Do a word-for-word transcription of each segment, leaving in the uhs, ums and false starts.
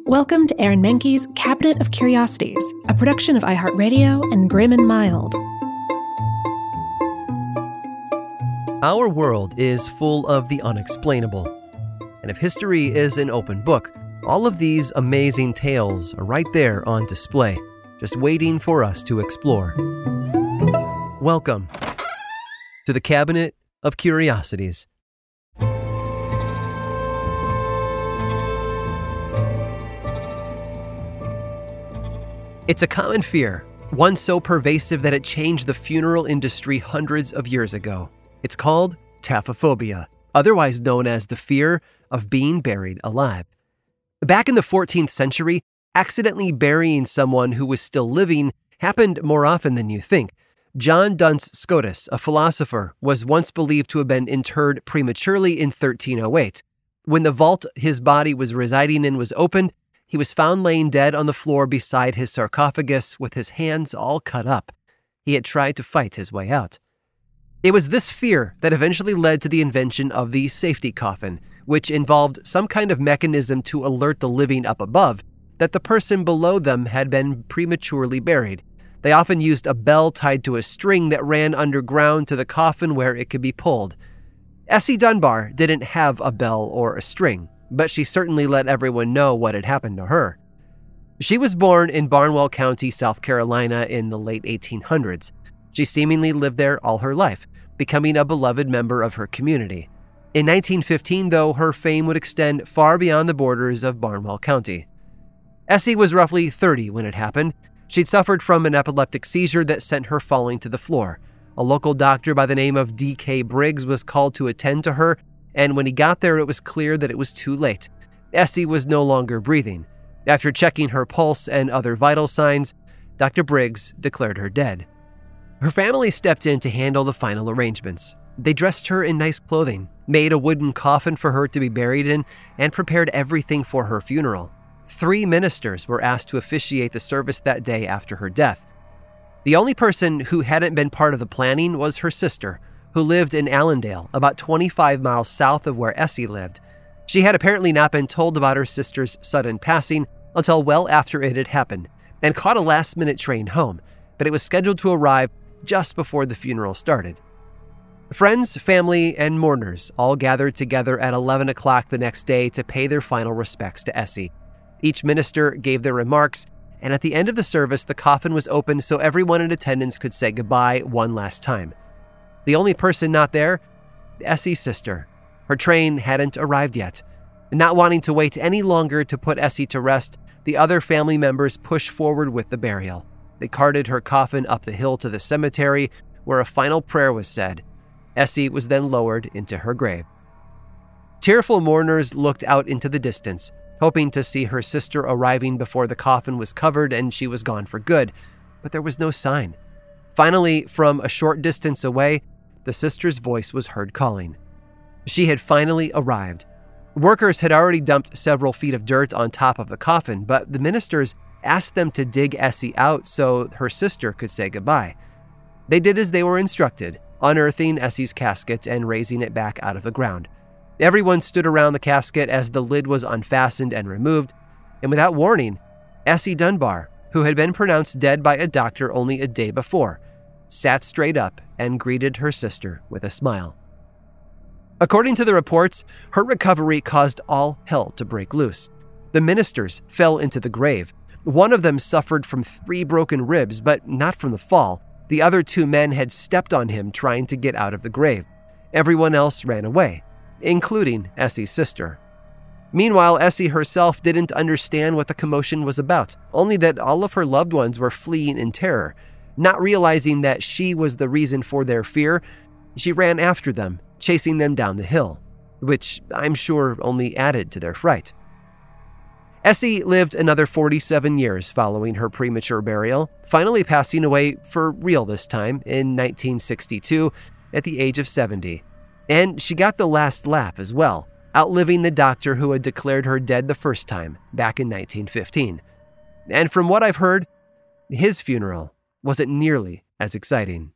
Welcome to Aaron Mahnke's Cabinet of Curiosities, a production of iHeartRadio and Grim and Mild. Our world is full of the unexplainable. And if history is an open book, all of these amazing tales are right there on display, just waiting for us to explore. Welcome to the Cabinet of Curiosities. It's a common fear, one so pervasive that it changed the funeral industry hundreds of years ago. It's called taphophobia, otherwise known as the fear of being buried alive. Back in the fourteenth century, accidentally burying someone who was still living happened more often than you think. John Duns Scotus, a philosopher, was once believed to have been interred prematurely in thirteen oh eight. When the vault his body was residing in was opened, he was found laying dead on the floor beside his sarcophagus with his hands all cut up. He had tried to fight his way out. It was this fear that eventually led to the invention of the safety coffin, which involved some kind of mechanism to alert the living up above that the person below them had been prematurely buried. They often used a bell tied to a string that ran underground to the coffin where it could be pulled. Essie Dunbar didn't have a bell or a string, but she certainly let everyone know what had happened to her. She was born in Barnwell County, South Carolina in the late eighteen hundreds. She seemingly lived there all her life, becoming a beloved member of her community. In nineteen fifteen, though, her fame would extend far beyond the borders of Barnwell County. Essie was roughly thirty when it happened. She'd suffered from an epileptic seizure that sent her falling to the floor. A local doctor by the name of D K Briggs was called to attend to her, and when he got there, it was clear that it was too late. Essie was no longer breathing. After checking her pulse and other vital signs, Doctor Briggs declared her dead. Her family stepped in to handle the final arrangements. They dressed her in nice clothing, made a wooden coffin for her to be buried in, and prepared everything for her funeral. Three ministers were asked to officiate the service that day after her death. The only person who hadn't been part of the planning was her sister, who lived in Allendale, about twenty-five miles south of where Essie lived. She had apparently not been told about her sister's sudden passing until well after it had happened, and caught a last-minute train home, but it was scheduled to arrive just before the funeral started. Friends, family, and mourners all gathered together at eleven o'clock the next day to pay their final respects to Essie. Each minister gave their remarks, and at the end of the service, the coffin was opened so everyone in attendance could say goodbye one last time. The only person not there, Essie's sister. Her train hadn't arrived yet. Not wanting to wait any longer to put Essie to rest, the other family members pushed forward with the burial. They carted her coffin up the hill to the cemetery, where a final prayer was said. Essie was then lowered into her grave. Tearful mourners looked out into the distance, hoping to see her sister arriving before the coffin was covered and she was gone for good, but there was no sign. Finally, from a short distance away, the sister's voice was heard calling. She had finally arrived. Workers had already dumped several feet of dirt on top of the coffin, but the ministers asked them to dig Essie out so her sister could say goodbye. They did as they were instructed, unearthing Essie's casket and raising it back out of the ground. Everyone stood around the casket as the lid was unfastened and removed, and without warning, Essie Dunbar, who had been pronounced dead by a doctor only a day before, sat straight up and greeted her sister with a smile. According to the reports, her recovery caused all hell to break loose. The ministers fell into the grave. One of them suffered from three broken ribs, but not from the fall. The other two men had stepped on him trying to get out of the grave. Everyone else ran away, including Essie's sister. Meanwhile, Essie herself didn't understand what the commotion was about, only that all of her loved ones were fleeing in terror. Not realizing that she was the reason for their fear, she ran after them, chasing them down the hill, which I'm sure only added to their fright. Essie lived another forty-seven years following her premature burial, finally passing away for real this time in nineteen sixty-two at the age of seventy. And she got the last laugh as well, outliving the doctor who had declared her dead the first time, back in nineteen fifteen. And from what I've heard, his funeral wasn't nearly as exciting.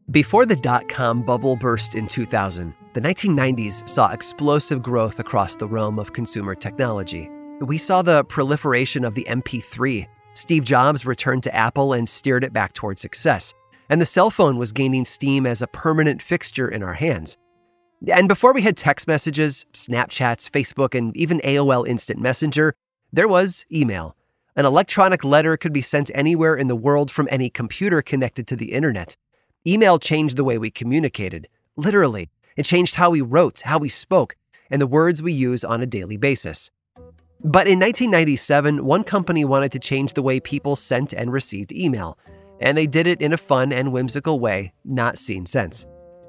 Before the dot-com bubble burst in two thousand, the nineteen nineties saw explosive growth across the realm of consumer technology. We saw the proliferation of the M P three. Steve Jobs returned to Apple and steered it back toward success. And the cell phone was gaining steam as a permanent fixture in our hands. And before we had text messages, Snapchats, Facebook, and even A O L Instant Messenger, there was email. An electronic letter could be sent anywhere in the world from any computer connected to the internet. Email changed the way we communicated. Literally, it changed how we wrote, how we spoke, and the words we use on a daily basis. But in nineteen ninety-seven, one company wanted to change the way people sent and received email, and they did it in a fun and whimsical way not seen since.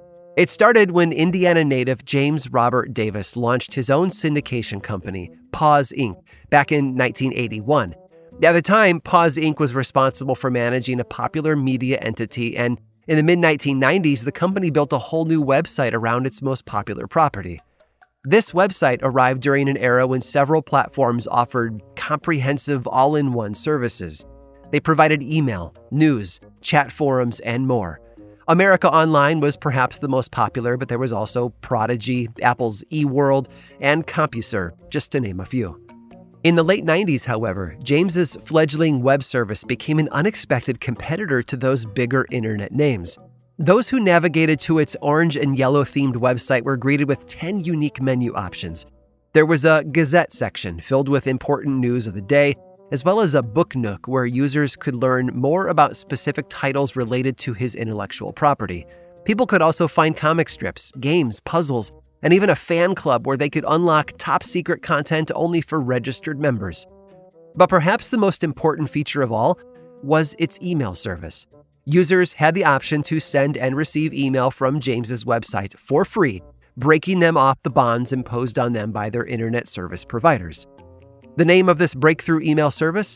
It started when Indiana native James Robert Davis launched his own syndication company, Paws Incorporated, back in nineteen eighty-one. At the time, Paws Incorporated was responsible for managing a popular media entity, and in the mid nineteen nineties, the company built a whole new website around its most popular property. This website arrived during an era when several platforms offered comprehensive all-in-one services. They provided email, news, chat forums, and more. America Online was perhaps the most popular, but there was also Prodigy, Apple's eWorld, and CompuServe, just to name a few. In the late nineties, however, James's fledgling web service became an unexpected competitor to those bigger internet names. Those who navigated to its orange and yellow themed website were greeted with ten unique menu options. There was a Gazette section filled with important news of the day, as well as a book nook where users could learn more about specific titles related to his intellectual property. People could also find comic strips, games, puzzles, and even a fan club where they could unlock top-secret content only for registered members. But perhaps the most important feature of all was its email service. Users had the option to send and receive email from James's website for free, breaking them off the bonds imposed on them by their internet service providers. The name of this breakthrough email service?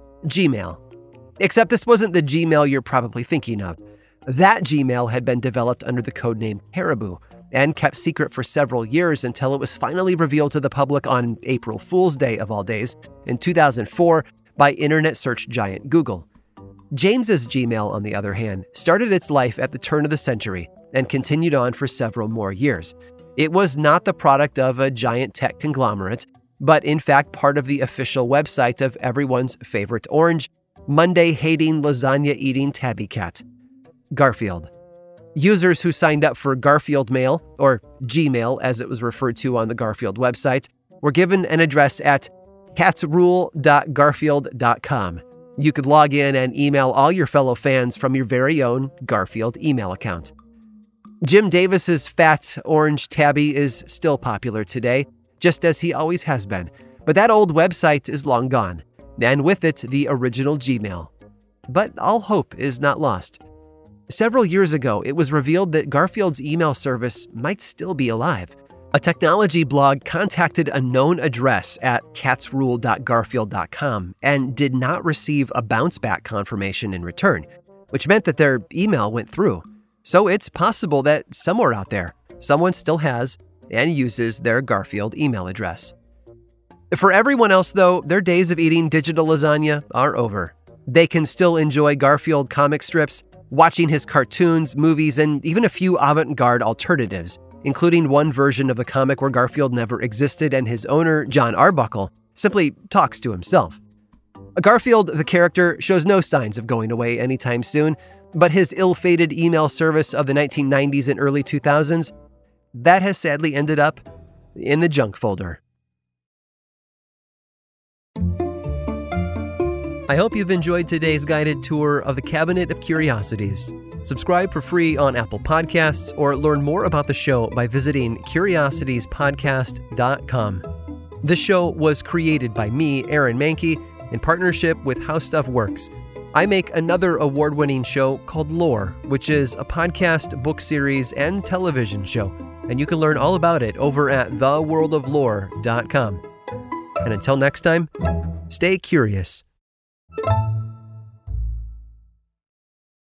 Gmail. Except this wasn't the Gmail you're probably thinking of. That Gmail had been developed under the codename Caribou, and kept secret for several years until it was finally revealed to the public on April Fool's Day of all days in two thousand four by internet search giant Google. James's Gmail, on the other hand, started its life at the turn of the century and continued on for several more years. It was not the product of a giant tech conglomerate, but in fact part of the official website of everyone's favorite orange, Monday-hating, lasagna-eating tabby cat, Garfield. Users who signed up for Garfield Mail, or Gmail as it was referred to on the Garfield website, were given an address at catsrule dot garfield dot com. You could log in and email all your fellow fans from your very own Garfield email account. Jim Davis's fat orange tabby is still popular today, just as he always has been, but that old website is long gone, and with it the original Gmail. But all hope is not lost. Several years ago, it was revealed that Garfield's email service might still be alive. A technology blog contacted a known address at catsrule dot garfield dot com and did not receive a bounce-back confirmation in return, which meant that their email went through. So it's possible that somewhere out there, someone still has and uses their Garfield email address. For everyone else, though, their days of eating digital lasagna are over. They can still enjoy Garfield comic strips, watching his cartoons, movies, and even a few avant-garde alternatives, including one version of the comic where Garfield never existed and his owner, John Arbuckle, simply talks to himself. Garfield, the character, shows no signs of going away anytime soon, but his ill-fated email service of the nineteen nineties and early two thousands, that has sadly ended up in the junk folder. I hope you've enjoyed today's guided tour of the Cabinet of Curiosities. Subscribe for free on Apple Podcasts or learn more about the show by visiting curiosities podcast dot com. This show was created by me, Aaron Mahnke, in partnership with How Stuff Works. I make another award-winning show called Lore, which is a podcast, book series, and television show, and you can learn all about it over at the world of lore dot com. And until next time, stay curious. you